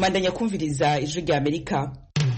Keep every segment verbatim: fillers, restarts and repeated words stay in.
Mandanya kumviriza ijwi rya Amerika.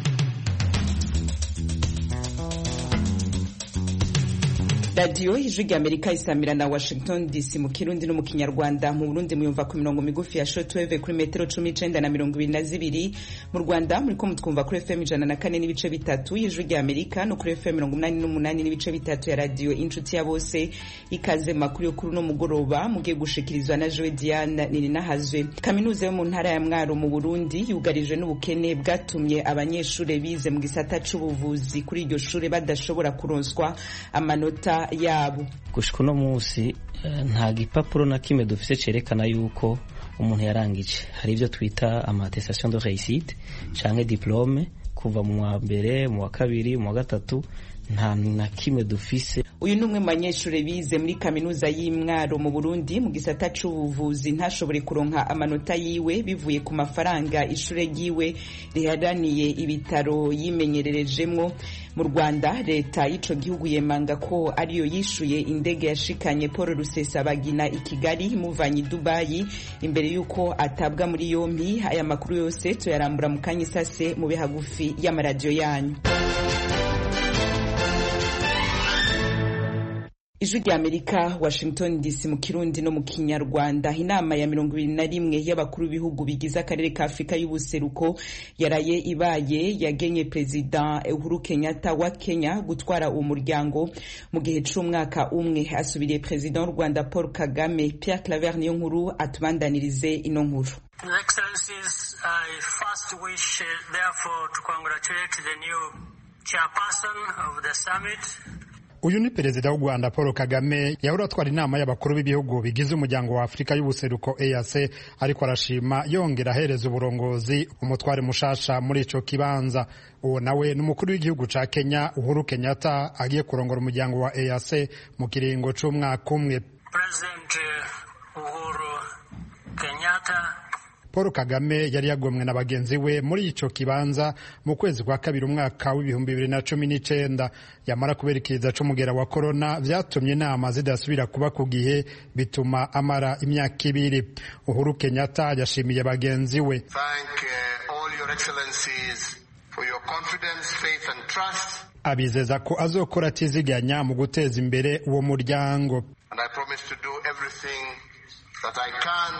Radio ijwi rya Amerika isamira na Washington D C mu Kirundi no mu Kinyarwanda. Mu Burundi muyumva ku mirongo migufi ya shortwave kuri metero cumi n'icenda na mirongo ibiri na zibiri. Mu Rwanda muriko mutwumva kuri F M ijana na kane n'ibice bitatu y'ijwi rya Amerika no kuri F M mirongo umunani n'umunani n'ibice bitatu ya radio Inshuti ya Bose. Ikaze makuru yo kuri no mugoroba mugiye gushikirizwa na Joe Diane Nininahazwe. Kaminuza yo mu ntara ya Mwaro mu Burundi yugarijwe n'ubukene bwatumye abanyeshure bize mu gisata c'ubuvuzi kuri iryo shure badashobora kuronswa amanota yabo. Gushika uno musi nta gipapuro na kimwe dufise cerekana yuko umuntu yarangije. Hari ivyo twita amattestation de réussite canke diplome kuva mu wa mbere, mu wa kabiri, mu wa gatatu, nta na kimwe dufise. Uyu numwe mu banyeshure bize muri kaminuza y'Imwaro mu Burundi mu gisata c'ubuvuzi ntashobore kuronka amanota yiwe bivuye ku mafaranga ishure giwe riharaniye ibitaro yimenyererejemwo. Mu Rwanda leta y'ico gihugu yemanga ko ariyo yishuye indege yashikanye Paul Rusesabagina i Kigali imuvanye Dubai imbere yuko atabwa muri yompi. Aya makuru yose tuyarambura mu kanyisase mu bihagufi y'amaradio yanyu. Ijwi rya Amerika, Washington D C mu Kirundi no mu Kinyarwanda. Inama ya mirongo ibiri na rimwe y'abakuru b'ibihugu bigize akarere ka Afrika y'ubuseruko yaraye ibaye yagenye President Uhuru Kenyatta wa Kenya gutwara uwo muryango mu gihe c'umwaka umwe. Asubiriye President w'u Rwanda Paul Kagame. Pierre Claver niyo nkuru atubandanirize ino nkuru. Your Excellencies, I first wish uh, therefore to congratulate the new chairperson of the summit. Uyu ni perezida w'u Rwanda Paul Kagame yahora atwara inama y'abakuru b'ibihugu bigize umuryango wa Afrika y'ubuseruko E A C, ariko arashima yongera ahereza uburongozi umutware mushasha muri ico kibanza. Uwo nawe n'umukuru w'igihugu ca Kenya Uhuru Kenyatta agiye kurongora umuryango wa E A C mu kiringo c'umwaka umwe. President Uhuru Kenyatta Paul Kagame yari yagomwe na bagenzi we muri ico kibanza mu kwezi kwa kabiri umwaka w'ibihumbi bibiri na cumi n'icenda. Yamara kuberekeza c'umugera wa corona vyatumye inama zidasubira kuba ku gihe bituma amara imyaka ibiri. Uhuru Kenyatta yashimiye bagenzi we. Thank uh, all your excellencies for your confidence, faith and trust. Abizeza ko azokora atiziganya mu guteza imbere uwo muryango. And I promise to do everything that I can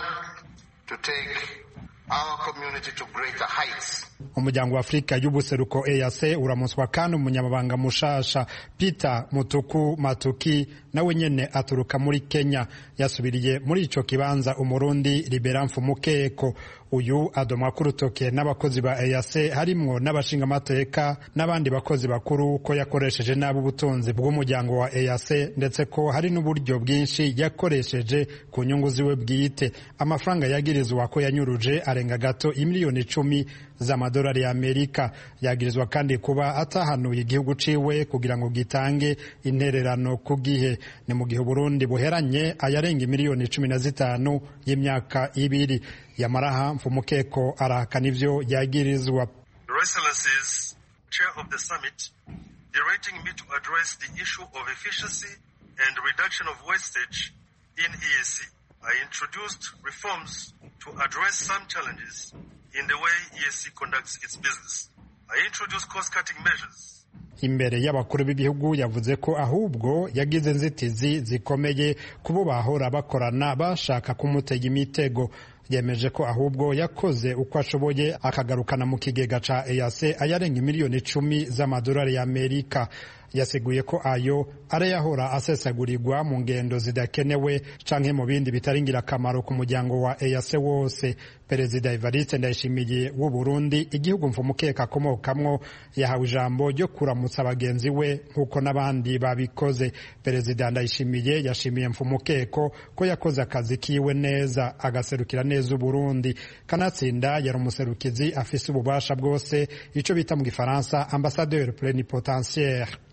to take our community to greater heights. Umuryango wa Afrika y'ubuseruko E A C uramuswa kandi umunyamabanga mushasha Peter Mutuku Matuki nawe nyene aturuka muri Kenya. Yasubiriye muri ico kibanza Umurundi Libera Mfumukeko. Uyu adoma kurutoke n'abakozi ba E A C harimwo n'abashinga amateka n'abandi bakozi bakuru ko yakoresheje nabo ubutunzi bw'umuryango wa E A C, ndetse ko hari n'uburyo bwinshi yakoresheje ku nyungu ziwe bwite. Amafaranga yagirizwa ko yanyuruje arenga gato imiliyoni icumi z'amadolari ya Amerika. Yagirizwa kandi kuba atahanuye igihugu ciwe kugira ngo gitange intererano ku gihe. Ni mu gihe Burundi buheranye ayarenga imiliyoni cumi na zitanu y'imyaka ibiri. Yamaraha Mfumukeko arahakana ivyo yagirizwa. Your Excellencies, Chair of the Summit, directing me to address the issue of efficiency and reduction of wastage in E A C. I introduced reforms to address some challenges in the way E A C conducts its business. I introduced cost-cutting measures. Imbere y'abakuru b'ibihugu yavuze ko ahubwo yagize nzitizi zikomeye kubo bahora bakorana bashaka kumutega imitego. Yemeje ko ahubwo yakoze uko ashoboye akagarukana mu kigega ca E A C ayarenga miliyoni icumi z'amadolari ya Amerika. Yaseguye ko ayo arayahora asesagurirwa mu ngendo zidakenewe canke mu bindi bitaringira akamaro ku muryango wa E A C wose. Perezida Evariste Ndayishimiye w'u Burundi, igihugu Mfumukeko akomokamwo, yahawe ijambo ryo kuramutsa bagenzi we nkuko n'abandi babikoze. Perezida Ndayishimiye yashimiye Mfumukeko ko yakoze akazi kiwe neza agaserukira neza u Burundi. Kanatsinda yari umuserukizi afise ububasha bwose, ico bita mu Gifaransa ambassadeur plénipotentiaire.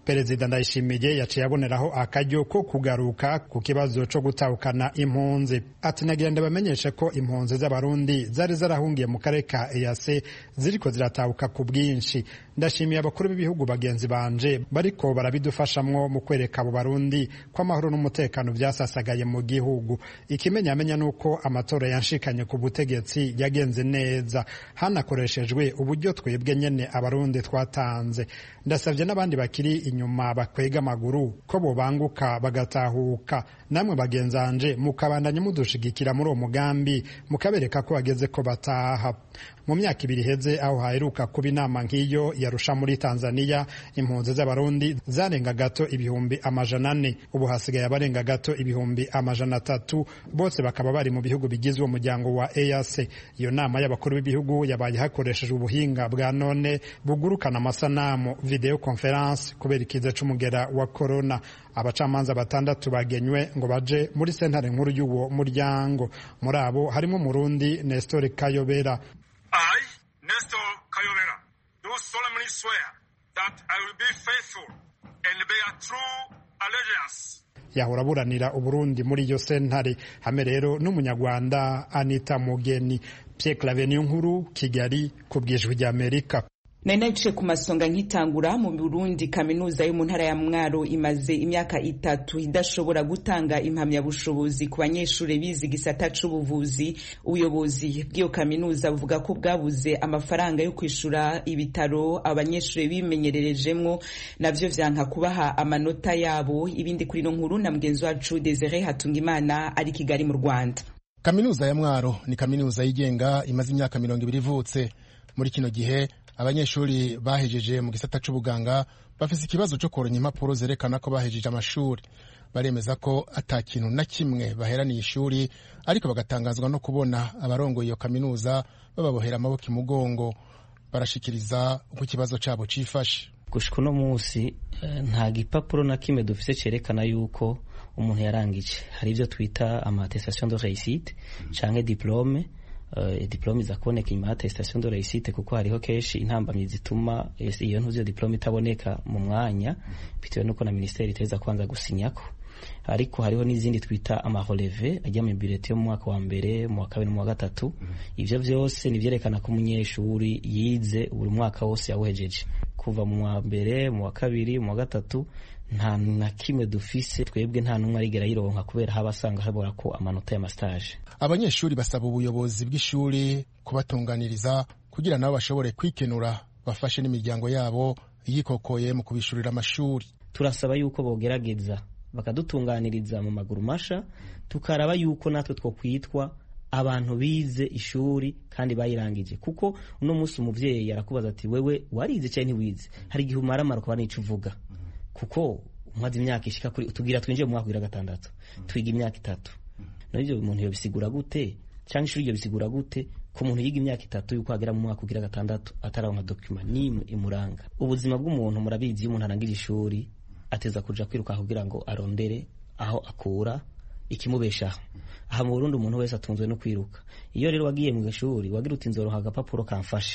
Perezida Ndayishimiye yaciye aboneraho akaryo ko kugaruka ku kibazo cyo gutahukana impunzi. Ati nagira ndabamenyeshe ko impunzi z'abarundi zari zarahungiye mu karere ka E A C ziriko ziratahuka ku bwinshi. Ndashimiye abakuru b'ibihugu bagenzi banje bariko barabidufashamwo mu kwereka abo barundi ko amahoro n'umutekano byasasagaye mu gihugu. Ikimenyamenya nuko amatora yanshikanye ku butegetsi yagenze neza, hanakoreshejwe uburyo twebwe nyene abarundi twatanze. Ndasavye n'abandi bakiri inyuma bakwega amaguru ko bobanguka bagatahuka. Namwe bagenzanje mukabandanya mudushigikira muri uwo mugambi mukabereka ko bageze ko bataha. Mu myaka ibiri heze aho haheruka kuba inama nk'iyo yarusha muri Tanzania, impunzi z'abarundi zarenga gato ibihumbi amajana ane, ubu hasigaye abarenga gato ibihumbi amajana atatu, bose bakaba bari mu bihugu bigizwe umuryango wa E A C. Iyo nama y'abakuru b'ibihugu yabaye hakoreshejwe ubuhinga bwa none bugurukana amasanamu video conference kubera ikiza c'umugera wa corona. Abacamanza batandatu bagenywe ngo baje muri sentare nkuru y'uwo muryango. Muri abo harimo Murundi Nestor Kayobera. I, Nestor Kayobera, do solemnly swear that I will be faithful and bear true allegiance. Yahora buranira Uburundi muri iyo sentare. Hame rero n'umunyarwanda Anita Mugeni. Pierre Claver Niyonkuru, Kigali, kubw'Ijwi ry'Amerika. Nari naciye ku masonga nkitangura mu Burundi, kaminuza yo mu ntara ya Mwaro imaze imyaka itatu idashobora gutanga impamyabushobozi ku banyeshuri bize igisata c'ubuvuzi. Ubuyobozi bw'iyo kaminuza buvuga ko bwabuze amafaranga yo kwishura ibitaro abanyeshuri bimenyererejemwo, navyo vyanka kubaha amanota yabo. Ibindi kuri no nkuru na mugenzi wacu Desire Hatungimana ari Kigali mu Rwanda. Kaminuza ya Mwaro ni kaminuza yigenga imaze imyaka mirongo ibiri ivutse. Muri kino gihe abanyeshuri bahejeje mu gisata c'ubuganga bafise ikibazo cyo koronka impapuro zerekana ko bahejeje amashuri. Baremeza ko ata kintu na kimwe baheraniye ishuri, ariko bagatangazwa no kubona abarongoye iyo kaminuza bababohera amaboko imugongo. Barashikiriza uko ikibazo cabo cifashe. Gushika uno munsi nta gipapuro na kimwe dufise cerekana yuko umuntu yarangije. Hari ivyo twita amattestation de réussite canke diplôme. Uh, diplome za kuboneka inyuma ya attestation de réussite, kuko hariho keshi intambamyi zituma iyo ntuzo diplome itaboneka mu mwanya bitewe nuko na ministeri iteza kwanza gusinyako. Ariko hariho n'izindi twita ama releve ajya mu bulletin yo mu mwaka wa mbere, mu wa kabiri no mu wa gatatu. Ivyo vyose nivyerekana ko umunyeshuri yize buri mwaka wose yawuhejeje kuva mu wa mbere, mu wa kabiri, mu wa gatatu. Nta na kimwe dufise twebwe, nta numwe arigera yironka kubera habasanga habora ko amanota ya mastage. Abanyeshuri basaba ubuyobozi bw'ishuri kubatunganiriza kugira nabo bashobore kwikenura, bafashe n'imiryango yabo yikokoye mu kubishurira amashuri. Turasaba yuko bogerageza bakadutunganiriza mu maguru masha, tukaraba yuko natwe two kwitwa abantu bize ishuri kandi bayirangije. Kuko uno munsi umuvyeyi arakubaza ati wewe warize cyane ntiwize, hari igihe umara mara kwa nico uvuga, kuko umaze imyaka ishika kuri tugira twinjiye mu mwaka wa gatandatu, twiga imyaka itatu. Nabyo umuntu yobisigura gute cyangwa ishuri ryo bisigura gute ko umuntu yiga imyaka itatu yuko agera mu mwaka ugira gatandatu ataronka document nimwe imuranga? Ubuzima bw'umuntu murabizi, umuntu arangije ishuri ateza kuja kwiruka kugira ngo arondere aho akura ikimubeshaho. Aha mu Burundi umuntu wese atunzwe no kwiruka. Iyo rero wagiye mu ishuri wagira uti nzoronka agapapuro kamfashe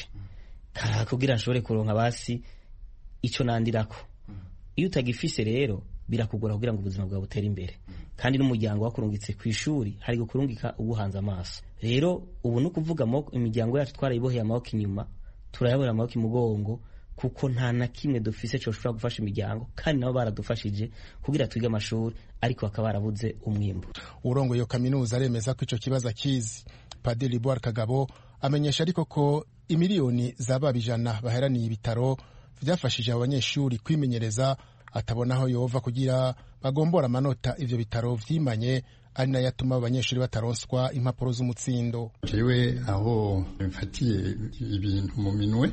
kugira nshobore kuronka basi ico nandirako. Iyo utagifise rero birakugora kugira ngo ubuzima bwawe butere imbere, kandi n'umuryango wakurungitse ku ishuri hari gukurungika ubuhanze amaso. Rero ubu no kuvuga mo imiryango yacu twarayiboheye amaboko inyuma, turayabora amaboko imugongo, kuko nta na kimwe dufise cyo shobora gufasha imiryango, kandi nabo baradufashije kugira twige amashuri, ariko bakaba barabuze umwimbo. Urongo iyo kaminuza aremeza ko ico kibazo kizi. Padiri Boar Kagabo amenyesha ariko ko imiliyoni z'ababijana baheraniye ibitaro vyafashije abanyeshuri kwimenyereza, atabona aho yova kugira bagombora amanota ivyo bitaro vyimanye, ari nayo atuma abanyeshuri bataronswa impapuro z'umutsindo. Jewe aho mfatiye ibintu mu minwe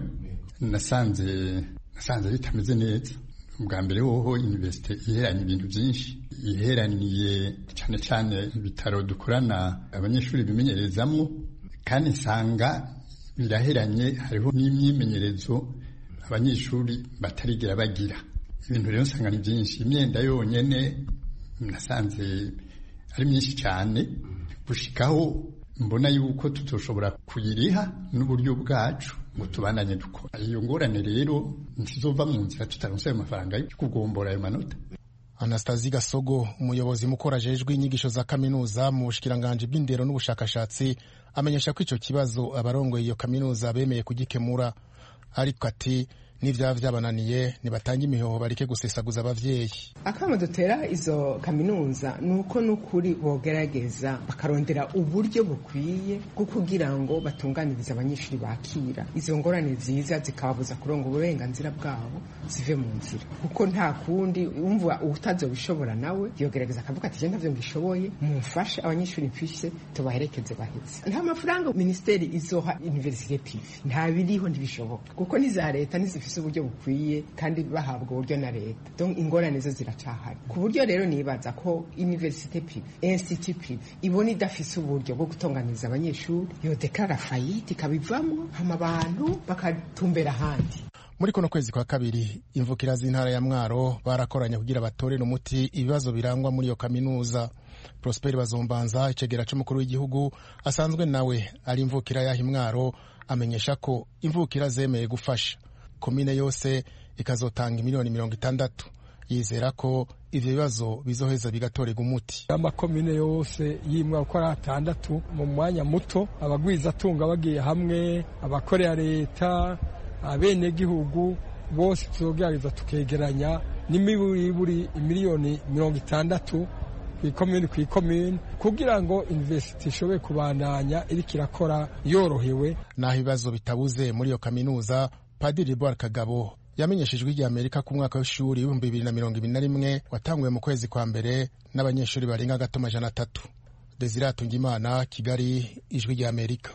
nasanze nasanze bitameze neza. Ubwa mbere hoho universite iheranye ibintu byinshi, iheraniye cyane cyane ibitaro dukorana abanyeshuri bimenyerezamwo, kandi nsanga biraheranye hariho n'imyimenyerezo abanyeshuri batarigera bagira. Ibintu rero nsanga ni byinshi. Imyenda yonyene nasanze ari myinshi cyane, gushikaho mbona yuko tutoshobora kuyiriha n'uburyo bwacu ngo tubandanye dukora. Iyo ngorane rero ntizova mu nzira tutaronse ayo mafaranga yo kugombora ayo manota. Anastasie Gasogo, umuyobozi mukuru ajejwe inyigisho za kaminuza mu bushikiranganje bw'indero n'ubushakashatsi, amenyesha ko ico kibazo abarongoye iyo kaminuza bemeye kugikemura, ariko ati n'ivyaba vyabananiye nibatanga imihoho bareke gusesaguza abavyeyi. Akamo dutera izo kaminuza nuko nukuri bogerageza bakarondera uburyo bukwiye bwo kugira ngo batunganirize abanyeshuri bakira izo ngorane ziza zikababuza kuronga uburenganzira bwabo zive mu nzira, kuko nta kundi umva utazobishobora nawe yogerageza akavuga ati je ntavyo ngishoboye, mumfashe abanyeshuri mfise tubaherekeze baheze. Nta mafaranga ministeri izoha université privé, nta biriho ntibishoboka, kuko niza leta nizifise uburyo bukwiye kandi bahabwa uburyo na leta. Donc ingorane zo ziracahari, ku buryo rero nibaza ko université privé, institut privé ibona idafise uburyo bwo gutunganiriza abanyeshuri yo deklara faillite kabivamo hama abantu bakatumbera handi. Muri kono kwezi kwa kabiri imvukira z'intara ya Mwaro barakoranya kugira batorere umuti ibibazo birangwa muri iyo kaminuza. Prosper Bazombanza, icegera c'umukuru w'igihugu asanzwe nawe ari imvukira ya Mwaro, amenyesha ko imvukira zemeye gufasha. Komine yose ikazotanga miliyoni mirongo itandatu. Yizera ko ivyo bibazo bizoheza bigatorega umuti. Amakomine yose yimwa uko ari atandatu mu mwanya muto, abagwiza tunga bagiye hamwe, abakorera leta, abene gihugu bose tuzogerageza tukegeranya n'imiburi miliyoni mirongo itandatu kw'ikomine kw'ikomine kugira ngo university ishobore kubandanya iriko irakora yorohewe. Naho ibibazo bitabuze muri iyo kaminuza, Padiri Boar Kagabo yamenyeshejwe ijya Amerika ku mwaka w'ishuri w'ibihumbi bibiri na mirongo ibiri na rimwe watanguye mu kwezi kwa mbere n'abanyeshuri barenga gato amajana atatu. Desire Atungimana, Kigali, Ijwi rya Amerika.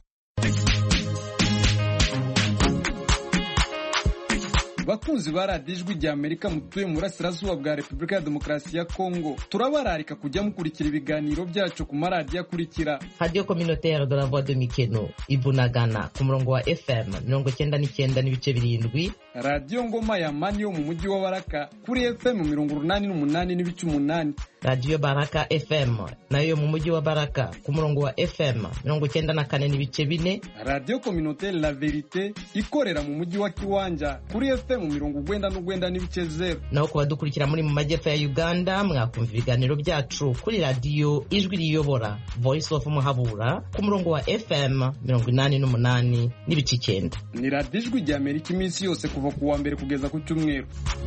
Bakunzi ba radiyo Ijwi rya Amerika mutuye mu burasirazuba bwa Repubulika ya Demokarasi ya Kongo, turabararika kujya mukurikira ibiganiro byacu ku maradiyo akurikira: Radio Communautaire de la Voix de Mikeno Ibunagana ku murongo wa F M mirongo cyenda n'icyenda n'ibice birindwi, Radio Ngoma ya Mani yo mu mujyi wa Baraka kuri F M mirongo urunani n'umunani n'ibice umunani, Radio Baraka F M nayo mu mujyi wa Baraka ku murongo wa F M mirongo cyenda na kane n'ibice bine, Radio Communautaire La Verite ikorera mu mujyi wa Kiwanja kuri F M mu mirongo ugwenda n'ugwenda n'ibice zero. Naho kubadukurikira muri mu majyepfo ya Uganda mwakumva ibiganiro byacu kuri radio Ijwi riyobora Voice of Muhabura ku murongo wa F M mirongo inani n'umunani n'ibice icyenda. Ni radiyo Ijwi rya Amerika iminsi yose kuva ku wa mbere kugeza ku cyumweru.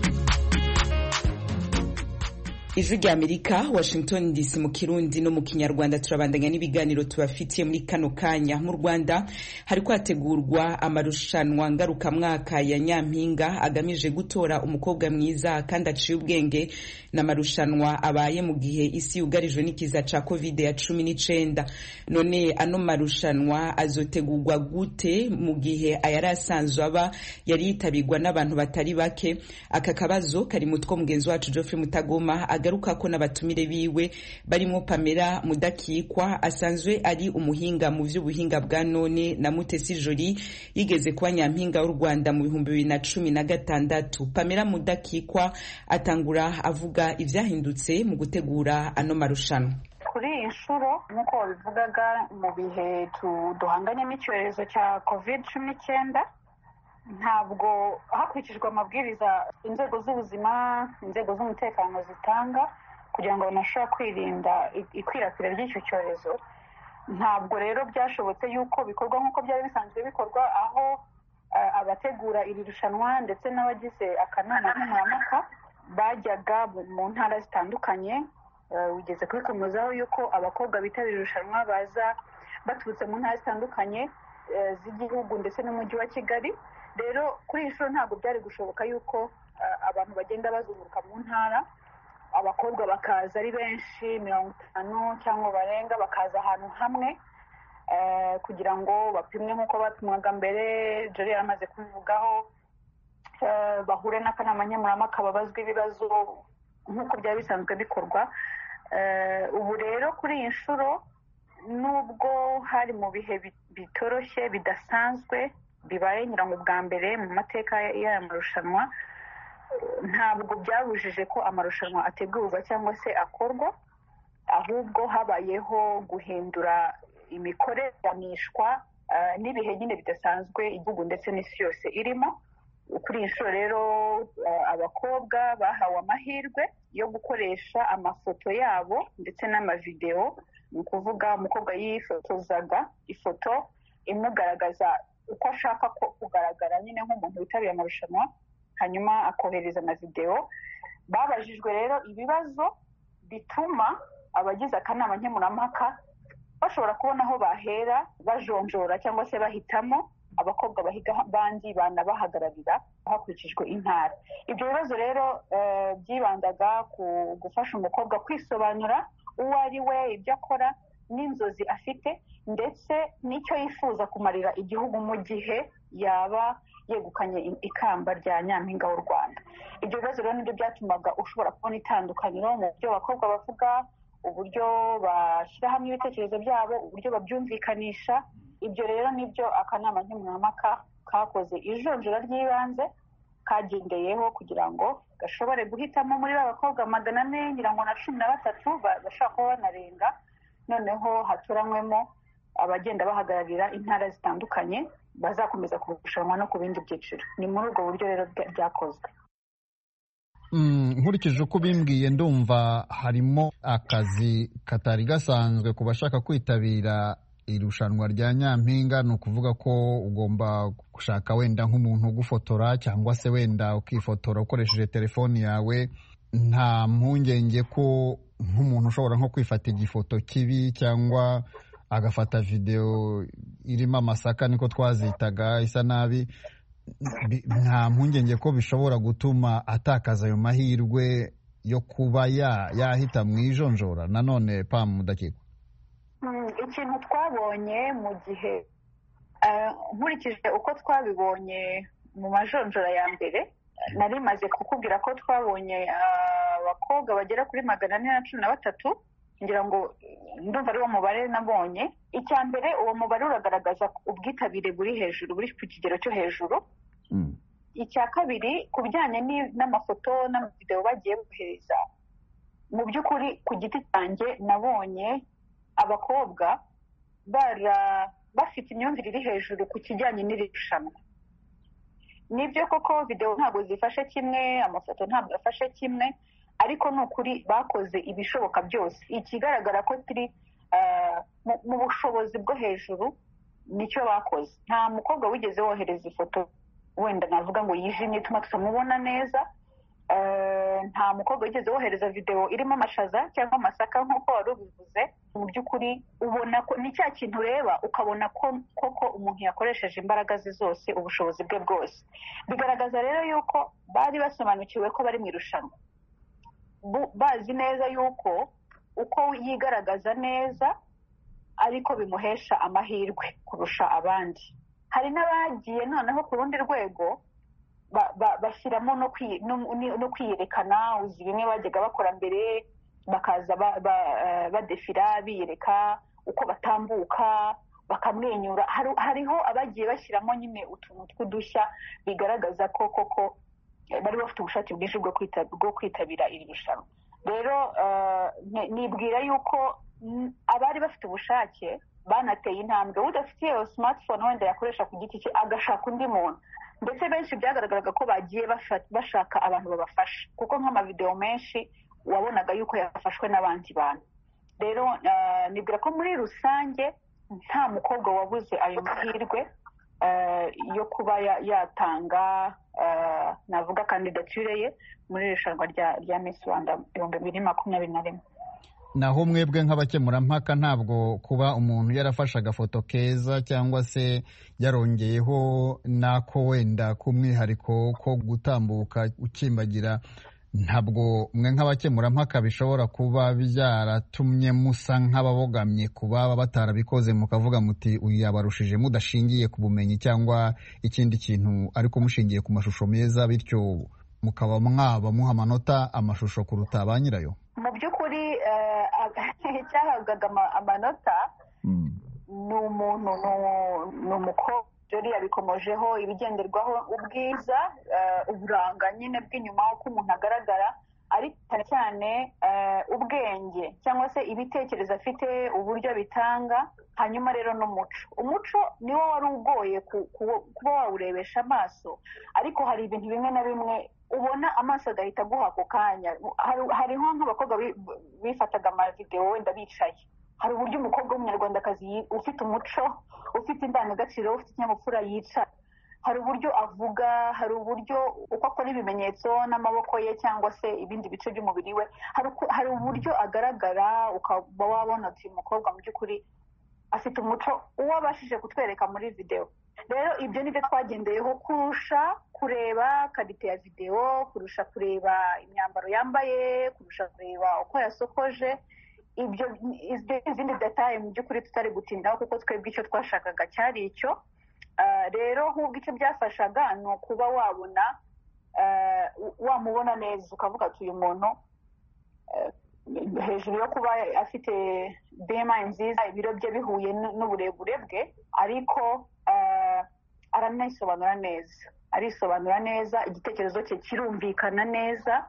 Ijwi rya Amerika, Washington D C mu Kirundi no mu Kinyarwanda. Turabandanya n'ibiganiro tubafitiye muri kano kanya. Mu Rwanda hari kwategurwa amarushanwa ngaruka mwaka ya Nyampinga agamije gutora umukobwa mwiza kandi aciye ubwenge, n'amarushanwa abaye mu gihe isi yugarijwe n'ikiza ca covid ya cumi n'icenda. None ano marushanwa azotegurwa gute mu gihe ayarasanzwe aba yari yitabirwa n'abantu batari bake? Aka kabazo kari mutwo mugenzi wacu Geoffrey Mutagoma agaruka ko n'abatumire biwe barimo Pamela Mudakikwa asanzwe ari umuhinga mu vy'ubuhinga bwa none, na Mutesi Joli yigeze kuba Nyampinga w'u Rwanda mu bihumbi bibiri na cumi na gatandatu. Pamela Mudakikwa atangura avuga ivyahindutse mu gutegura ano marushanwa. Kuri iyi nshuro nk'uko babivugaga mu bihe duhanganyemo icyorezo cya covid cumi n'icyenda, ntabwo hakurikijwe amabwiriza inzego z'ubuzima, inzego z'umutekano zitanga kugira ngo banashobora kwirinda ikwirakwira ry'icyo cyorezo. Ntabwo rero byashobotse yuko bikorwa nk'uko byari bisanzwe bikorwa, aho uh, abategura iri rushanwa ndetse n'abagize akanama nkemurampaka bajyaga mu ntara zitandukanye. Uh, wigeze kubikomozaho yuko abakobwa bitabira irushanwa baza baturutse mu ntara zitandukanye uh, z'igihugu ndetse n'umujyi wa Kigali. Rero kuri iyi nshuro ntabwo byari gushoboka yuko uh, abantu bagenda bazunguruka mu ntara, abakobwa bakaza ari benshi mirongo itanu cyangwa barenga, bakaza ahantu hamwe uh, kugira ngo bapimwe nk'uko bapimwaga mbere. Jori yaramaze kubivugaho, uh, bahure n'akanama nkemurampaka babazwa ibibazo nk'uko byari bisanzwe bikorwa. Uh, ubu rero kuri iyi nshuro nubwo hari mu bihe bitoroshye bidasanzwe bibaye nyirango bwa mbere mu mateka y'aya marushanwa, ntabwo byabujije ko amarushanwa ategurwa cyangwa se akorwa, ahubwo habayeho guhindura imikoreranishwa n'ibihe nyine bidasanzwe igihugu ndetse n'isi yose irimo. Kuri iyi nshuro rero abakobwa bahawe amahirwe yo gukoresha amafoto yabo ndetse n'amavidewo. Ni ukuvuga umukobwa yifotozaga ifoto imugaragaza uko ashaka ko kugaragara nyine nk'umuntu witabiriye amarushanwa, hanyuma akohereza na videwo. Babajijwe rero ibibazo bituma abagize akanama nkemurampaka bashobora kubona aho bahera bajonjora cyangwa se bahitamo abakobwa bahiga abandi banabahagararira hakurikijwe intara. Ibyo bibazo rero byibandaga ku gufasha umukobwa kwisobanura uwo ari we, ibyo akora n'inzozi afite, ndetse n'icyo yifuza kumarira igihugu mu gihe yaba yegukanye ikamba rya Nyampinga w'u Rwanda. Ibyo bibazo rero nibyo byatumaga ushobora kubona itandukaniro mu buryo abakobwa bavuga, uburyo bashyira hamwe ibitekerezo byabo, uburyo babyumvikanisha. Ibyo rero nibyo akanama nkemurampaka kakoze ijonjora ry'ibanze kagendeyeho kugira ngo gashobore guhitamo muri ba bakobwa magana ane ngira ngo na cumi na batatu bashaka kuba banarenga, noneho haturanywemo abagenda bahagararira intara zitandukanye bazakomeza kurushanwa no ku bindi byiciro. Ni muri ubwo buryo rero byakozwe. Nkurikije uko bimbwiye ndumva harimo akazi katari gasanzwe ku bashaka kwitabira irushanwa rya Nyampinga. Ni ukuvuga ko ugomba gushaka wenda nk'umuntu ugufotora cyangwa se wenda ukifotora ukoresheje telefoni yawe. Nta mpungenge ko nk'umuntu ushobora nko kwifata igifoto kibi cyangwa agafata videwo irimo amasaka niko twazitaga isa nabi, nta mpungenge ko bishobora gutuma atakaza ayo mahirwe yo kuba yahita mu ijonjora? Nanone Pam Mudakikwa, ikintu twabonye mu gihe nkurikije uko twabibonye mu majonjora ya mbere, nari maze kukubwira ko twabonye abakobwa bagera kuri magana ane na cumi na batatu, ngira ngo ndumva ari wo mubare nabonye. Icya mbere, uwo mubare uragaragaza ubwitabire buri hejuru, buri ku kigero cyo hejuru. Icya kabiri, ku bijyanye n'amafoto n'amavidewo bagiye bohereza, mu by'ukuri ku giti cyanjye nabonye abakobwa bafite imyumvire iri hejuru ku kijyanye n'iri rushanwa. Nibyo koko videwo ntabwo zifashe kimwe, amafoto ntabwo afashe kimwe, ariko ni ukuri bakoze ibishoboka byose. Ikigaragara ko turi mu bushobozi bwo hejuru nicyo bakoze. Nta mukobwa wigeze wohereza ifoto wenda navuga ngo yijimye ituma tutamubona neza. Nta mukobwa wigeze wohereza videwo irimo amashaza cyangwa amasaka nk'uko wari ubivuze. Mu by'ukuri ubona ko ni cya kintu ureba ukabona ko koko umuntu yakoresheje imbaraga ze zose, ubushobozi bwe bwose. Bigaragaza rero yuko bari basobanukiwe ko bari mu irushanwa, bazi neza yuko uko yigaragaza neza ariko bimuhesha amahirwe kurusha abandi. Hari n'abagiye noneho ku rundi rwego bashyiramo no kwiyerekana. Uzi bimwe bajyaga bakora mbere, bakaza badefira biyereka uko batambuka, bakamwenyura. Hariho abagiye bashyiramo nyine utuntu tw'udushya bigaragaza ko koko bari bafite ubushake bwinshi bwo kwitabira iri rushanwa. Rero nibwira yuko abari bafite ubushake banateye intambwe. Udafite iyo smartphone wenda yakoresha ku giti cye agashaka undi muntu, ndetse benshi byagaragaraga ko bagiye bashaka abantu babafasha, kuko nk'amavidewo menshi wabonaga yuko yafashwe n'abandi bantu. Rero nibwira ko muri rusange nta mukobwa wabuze ayo mahirwe yo kuba yatanga navuga kandidature ye muri irushanwa rya Miss Rwanda ibihumbi bibiri makumyabiri na rimwe. Naho mwebwe nk'abakemurampaka, ntabwo kuba umuntu yarafashe agafoto keza cyangwa se yarongeyeho n'ako wenda k'umwihariko ko gutambuka ukimbagira, ntabwo mwe nk'abakemurampaka bishobora kuba byaratumye musa nk'ababogamye kuba batarabikoze, mukavuga muti uyu yabarushije, mudashingiye ku bumenyi cyangwa ikindi kintu, ariko mushingiye ku mashusho meza, bityo mukaba mwaba muha amanota amashusho kuruta ba nyirayo? Mu by'ukuri icyahabwaga amanota ni umuntu, ni umukobwa. Jori yabikomojeho ibigenderwaho: ubwiza, uburanga nyine bw'inyuma, uko umuntu agaragara, ari cyane cyane ubwenge cyangwa se ibitekerezo afite, uburyo bitanga, hanyuma rero n'umuco. Umuco niwo wari ugoye kuba wawurebesha amaso, ariko hari ibintu bimwe na bimwe ubona amaso agahita aguha ako kanya. Hariho nk'abakobwa bifataga amavidewo wenda bicaye, hari uburyo umukobwa w'umunyarwandakazi ufite umuco, ufite indangagaciro, ufite ikinyabupfura yicara, hari uburyo avuga, hari uburyo uko akora ibimenyetso n'amaboko ye cyangwa se ibindi bice by'umubiri we, hari uburyo agaragara ukaba wabona ati umukobwa mu by'ukuri afite umuco, uwo abashije kutwereka muri videwo. Rero ibyo nibyo twagendeyeho kurusha kureba kalite ya videwo, kurusha kureba imyambaro yambaye, kurusha kureba uko yasokoje. Ibyo izindi detaye mu by'ukuri tutari gutindaho kuko twebwe icyo twashakaga cyari icyo. Rero nk'ubwo icyo byafashaga ni ukuba wabona wamubona neza, ukavuga ati uyu muntu hejuru yo kuba afite B M I nziza, ibiro bye bihuye n'uburebure bwe, ariko aranayisobanura neza, arisobanura neza, igitekerezo cye kirumvikana neza,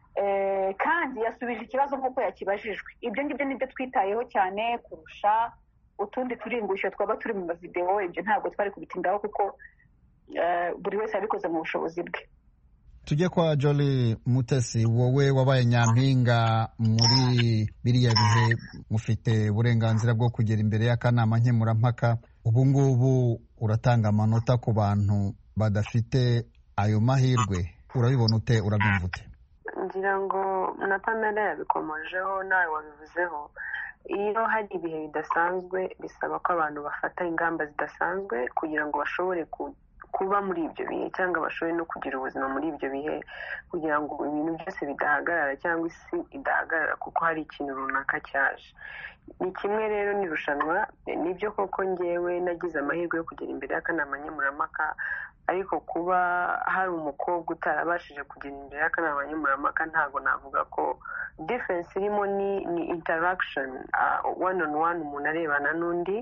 kandi yasubije ikibazo nk'uko yakibajijwe. Ibyo ngibyo nibyo twitayeho cyane kurusha utundi turingusho twaba turi mu mavidewo. Ibyo ntabwo twari kubitindaho kuko buri wese yabikoze mu bushobozi bwe. Tujye kwa Jolly Mutesi, wowe wabaye nyampinga muri biriya bihe, mufite uburenganzira bwo kugera imbere y'akanama nkemurampaka. Ubu ngubu uratanga amanota ku bantu badafite ayo mahirwe, urabibona ute, urabyumva ute? Ngira ngo na Pamela yabikomojeho, nawe wabivuzeho. Iyo hari ibihe bidasanzwe bisaba ko abantu bafata ingamba zidasanzwe kugira ngo bashobore kuba muri ibyo bihe, cyangwa bashobore no kugira ubuzima muri ibyo bihe, kugira ngo ibintu byose bidahagarara cyangwa isi idahagarara kuko hari ikintu runaka cyaje. Ni kimwe rero n'irushanwa. Nibyo koko ngewe nagize amahirwe yo kugera imbere y'akanama nkemurampaka, ariko kuba hari umukobwa utarabashije kugera imbere y'akanama nkemurampaka ntabwo navuga ko difference irimo ni ni interaction, uh, one on one, umuntu arebana n'undi.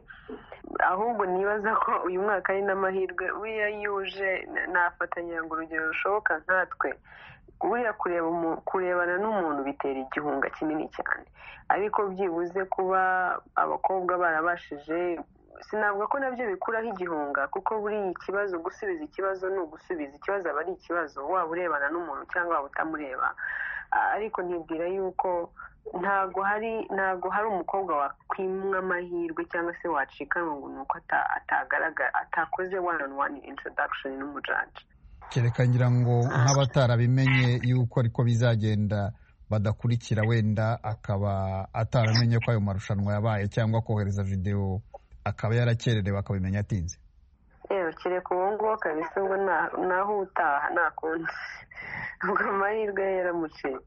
Ahubwo nibaza ko uyu mwaka ari n'amahirwe, buriya yuje nafatanya ngo urugero rushoboka nkatwe, buriya kureba kurebana n'umuntu bitera igihunga kinini cyane, ariko byibuze kuba abakobwa barabashije, sinavuga ko nabyo bikuraho igihunga, kuko buri ikibazo gusubiza ikibazo ni ugusubiza ikibazo, aba ari ikibazo waba urebana n'umuntu cyangwa waba utamureba. Ariko ntibwira yuko ntago hari ntago hari umukobwa wakwimwa amahirwe cyangwa se wacikanwa ngo nuko atagaragara, atakoze one on one introduction n'umujaji. Kereka ngira ngo nk'abatarabimenye yuko ariko bizagenda badakurikira, wenda akaba ataramenye ko ayo marushanwa yabaye, cyangwa kohereza video akaba yarakererewe akabimenya atinze. Ewe kereka uwo nguwo kabisa, ubwo naho utaha nakundi, ubwo amahirwe yaramucitse.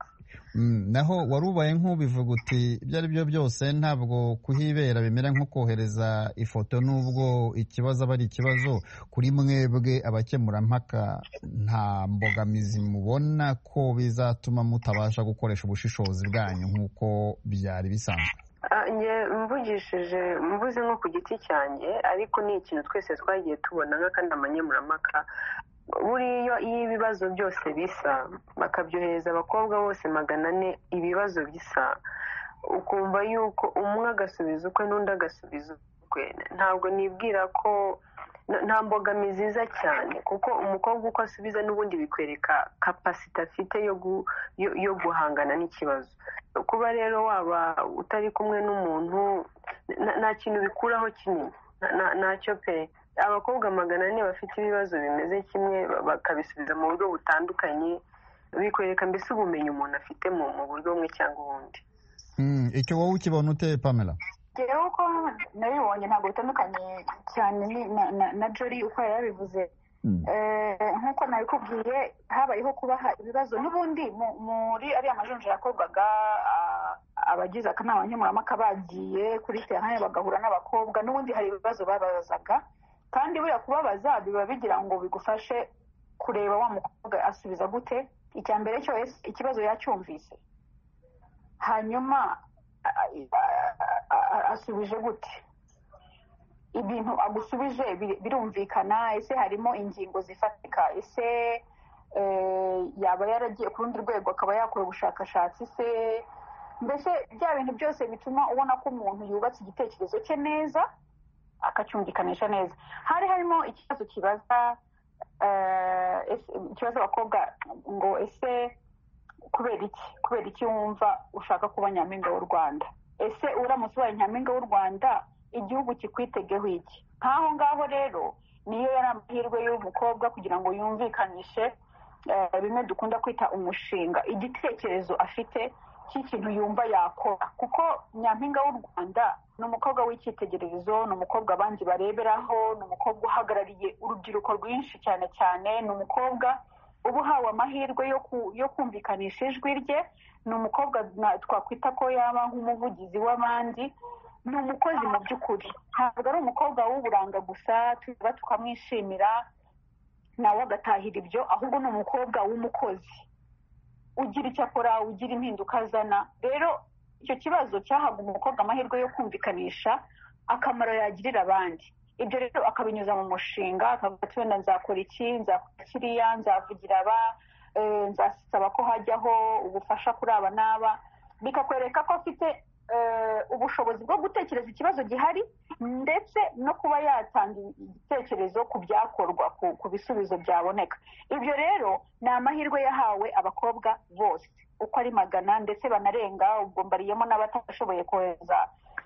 Naho wari ubaye nk'ubivuga uti ibyo ari byo byose ntabwo kuhibera bimera nko kohereza ifoto, n'ubwo ikibazo aba ari ikibazo. Kuri mwebwe abakemurampaka, nta mbogamizi mubona ko bizatuma mutabasha gukoresha ubushishozi bwanyu nk'uko byari bisanzwe? Mvugishije mvuze nko ku giti cyanjye, ariko ni ikintu twese twagiye tubona nk'akanama nkemurampaka. Buriya iyo ibibazo byose bisa, bakabyohereza abakobwa bose magana ane ibibazo bisa, ukumva yuko umwe agasubiza ukwe n'undi agasubiza ukwe, ntabwo nibwira ko nta mbogamizi iza cyane, kuko umukobwa uko asubiza n'ubundi bikwereka kapasite afite yo guhangana n'ikibazo. Kuba rero waba utari kumwe n'umuntu nta kintu bikuraho kinini, ntacyo pe. Abakobwa magana ane bafite ibibazo bimeze kimwe bakabisubiza mu buryo butandukanye, bikwereka mbese ubumenyi umuntu afite mu buryo bumwe cyangwa ubundi. Icyo wowe ukibona ute Pamela? Rero uko nabibonye ntabwo bitandukanye cyane na Jolly uko yabivuze. Nk'uko nabikubwiye, habayeho kubaha ibibazo, n'ubundi muri ariya majonjora yakorwaga abagize akanama nkemurampaka bagiye kuri terrain bagahura n'abakobwa, n'ubundi hari ibibazo babazaga, kandi buriya kubabaza biba bigira ngo bigufashe kureba wa mukobwa asubiza gute. Icya mbere cyo ikibazo yacyumvise, hanyuma asubije gute, ibintu agusubije birumvikana, ese harimo ingingo zifatika, ese yaba yaragiye ku rundi rwego akaba yakora ubushakashatsi se, mbese bya bintu byose bituma ubona ko umuntu yubatse igitekerezo cye neza akacyumvikanisha neza. Hari harimo ikibazo kibaza ikibazo abakobwa ngo ese kubera iki kubera iki wumva ushaka kuba nyampinga w'u Rwanda, ese uramutse ubaye nyampinga w'u Rwanda igihugu kikwitegeho iki? Nk'aho ngaho rero niyo yari amahirwe y'umukobwa kugira ngo yumvikanishe bimwe dukunda kwita umushinga, igitekerezo afite cy'ikintu yumva yakora, kuko nyampinga w'u Rwanda ni umukobwa w'icyitegererezo, ni umukobwa abandi bareberaho, ni umukobwa uhagarariye urubyiruko rwinshi cyane cyane, ni umukobwa uba uhawe amahirwe yo kumvikanisha ijwi rye, ni umukobwa twakwita ko yaba nk'umuvugizi w'abandi, ni umukozi mu by'ukuri, ntabwo ari umukobwa w'uburanga gusa tuba tukamwishimira nawe agatahira ibyo, ahubwo ni umukobwa w'umukozi ugira icyo akora, ugira impinduka azana. Rero icyo kibazo cyahabwa umukobwa amahirwe yo kumvikanisha akamaro yagirira abandi, ibyo rero akabinyuza mu mushinga, akavuga ati wenda nzakora iki, nzakora kiriya, nzavugira aba, nzasaba ko hajyaho ubufasha kuri aba n'aba, bikakwereka ko afite ubushobozi bwo gutekereza ikibazo gihari ndetse no kuba yatanga igitekerezo ku byakorwa, ku bisubizo byaboneka. Ibyo rero ni amahirwe yahawe abakobwa bose uko ari magana ndetse banarenga, ubwo mbariyemo n'abatashoboye kohereza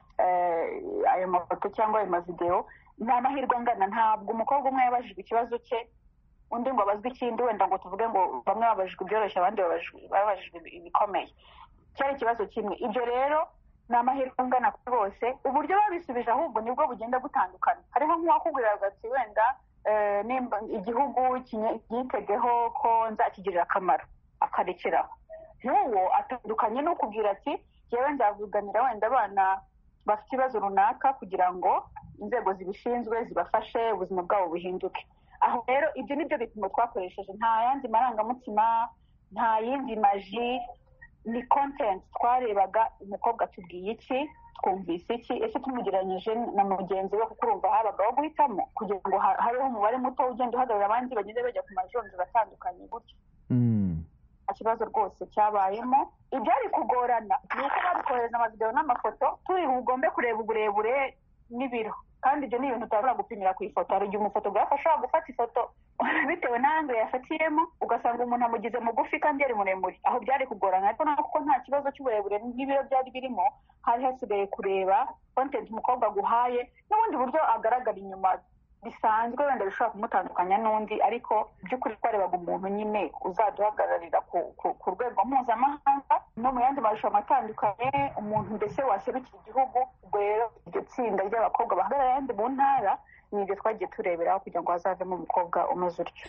ayo mafoto cyangwa ayo mavidewo. Ni amahirwe angana, ntabwo umukobwa umwe yabajijwe ikibazo cye undi ngo abazwe ikindi, wenda ngo tuvuge ngo bamwe babajijwe ibyoroshye abandi babajijwe ibikomeye. Cyari ikibazo kimwe. Ibyo rero ni amahirwe angana kuri bose. Uburyo babisubije ahubwo nibwo bugenda butandukana. Hariho nk'uwakubwiraga ati wenda igihugu cyitegeho ko nzakigirira akamaro akarekeraho, n'uwo atandukanye n'ukubwira ati yewe nzavuganira wenda abana bafite ikibazo runaka kugira ngo inzego zibishinzwe zibafashe ubuzima bwabo buhinduke. Aho rero ibyo nibyo bipimo twakoresheje, nta yandi marangamutima, nta yindi maji, ni content twarebaga. Umukobwa tubwiye iki, twumvise iki, ese tumugereranyije na mugenzi we, kuko urumva habagaho guhitamo kugira ngo habeho umubare muto ugenda uhagarara abandi bagende bajya ku majonjora atandukanye gutyo. Ikibazo rwose cyabayemo. Ibyari kugorana ni uko bari kohereza amavidewo n'amafoto turi bugombe kureba uburebure n'ibiro, kandi ibyo ni ibintu utabura gupimira ku ifoto. Hari igihe umufotografe ashobora gufata ifoto bitewe n'ahantu yafatiyemo ugasanga umuntu amugize mugufi kandi yari muremure. Aho byari kugorana, ariko ntabwo kuko nta kibazo cy'uburebure n'ibiro byari birimo, hari hasigaye kureba content umukobwa aguhaye n'ubundi buryo agaragara inyuma bisanzwe wenda bishobora kumutandukanya n'undi, ariko by'ukuri twarebaga umuntu nyine uzaduhagararira ku rwego mpuzamahanga no mu yandi marushanwa atandukanye, umuntu mbese waserukira igihugu. Ubwo rero iryo tsinda ry'abakobwa bahagarara ayandi mu ntara ni ibyo twagiye tureberaho kugira ngo hazavemo umukobwa umeze utyo.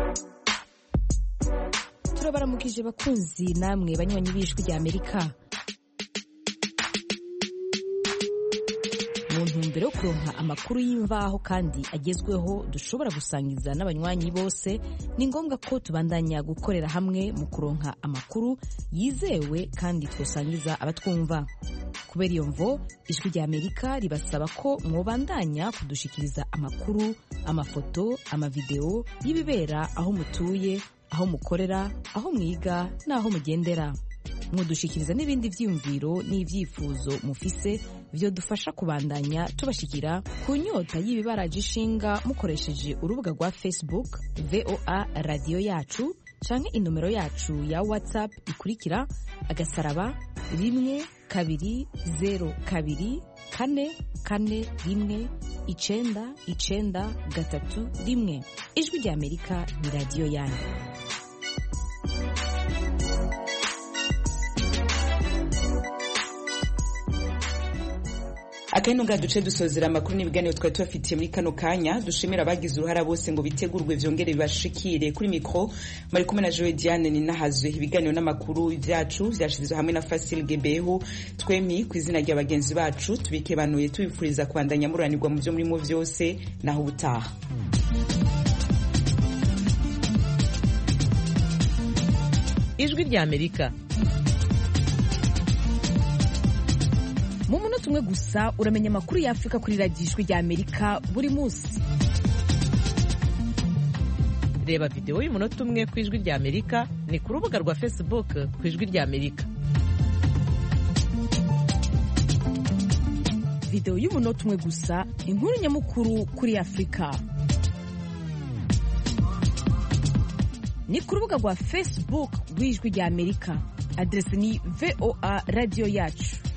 turabaramukije bakunzi namwe banywanyi b'ijwi rya Amerika. mu ntumbero yo kuronka amakuru y'imvaho kandi agezweho dushobora gusangiza n'abanywanyi bose, ni ngombwa ko tubandanya gukorera hamwe mu kuronka amakuru yizewe kandi twosangiza abatwumva. Kubera iyo mvo ijwi rya Amerika ribasaba ko mwobandanya kudushikiriza amakuru, amafoto, amavideo y'ibibera aho mutuye, aho mukorera, aho mwiga n'aho mugendera. Mwodushikiriza n'ibindi vyiyumviro n'ivyifuzo mufise byo dufasha kubandanya tubashikira ku nyota y'ibibaraje ishinga mukoresheje urubuga rwa Facebook V O A Radio Yacu canke inomero yacu ya WhatsApp ikurikira agasaraba rimwe kabiri zero kabiri kane kane rimwe icenda icenda gatatu rimwe. Ijwi rya Amerika ni radio yanyu. Akaino nga duce dusozera amakuru n'ibiganiro twari tubafitiye muri kano kanya. Dushimira abagize uruhara bose ngo bitegurwe vyongere bibashikire. Kuri mikro mari kumwe na Joe Diane ni nahazwe. Ibiganiro n'amakuru vyacu vyashizwe hamwe na Fasil Gebehu. Twemi kwizina rya bagenzi bacu tubikebanuye tubifuriza kwandanya muranirwa mu byo muri mu vyose naho ubutaha. Ijwi rya Amerika. Mu munota umwe gusa uramenya amakuru y'Afrika kuri radiyo Ijwi rya Amerika buri munsi. reba videwo y'umunota umwe ku ijwi rya amerika ni ku rubuga rwa facebook ku ijwi rya amerika. videwo y'umunota umwe gusa, inkuru nyamukuru kuri Afurika. Ni ku rubuga rwa Facebook rw'ijwi rya Amerika. Adresi ni V O A radio yacu.